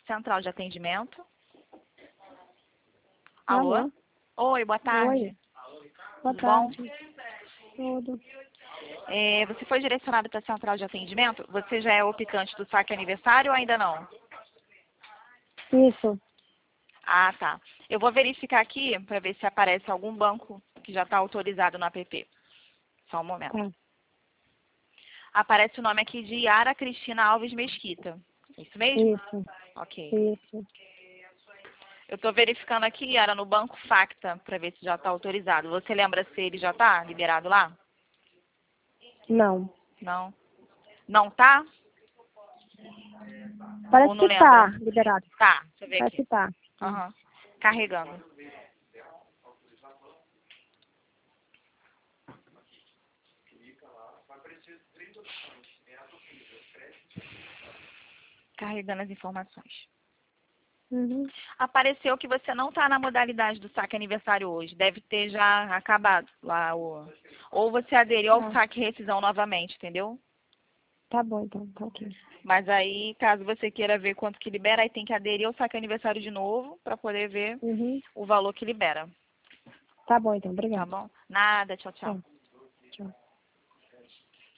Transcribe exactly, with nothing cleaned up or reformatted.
central de atendimento. Alô? Alô? Oi, boa tarde. Oi. Boa Tudo tarde. bom? Tudo. É, você foi direcionado para a central de atendimento? Você já é optante do saque aniversário ou ainda não? Isso. Ah, tá. Eu vou verificar aqui para ver se aparece algum banco que já está autorizado no app. Só um momento. Tá. Aparece o nome aqui de Yara Cristina Alves Mesquita. Isso mesmo? Isso. Ok. Isso. Eu estou verificando aqui, Yara, no banco Facta, para ver se já está autorizado. Você lembra se ele já está liberado lá? Não. Não? Não tá? Ou Parece não que tá lembra? liberado. Tá, deixa eu ver Parece aqui. que tá. Aham. Carregando. Carregando as informações. Uhum. Apareceu que você não está na modalidade do saque aniversário hoje. Deve ter já acabado lá o... Ou você aderiu ao Tá. saque rescisão novamente, entendeu? Tá bom, então. Tá ok. Mas aí, caso você queira ver quanto que libera, aí tem que aderir ao saque aniversário de novo para poder ver Uhum. o valor que libera. Tá bom, então. Tá Obrigada. bom? Nada, tchau, tchau. Tá.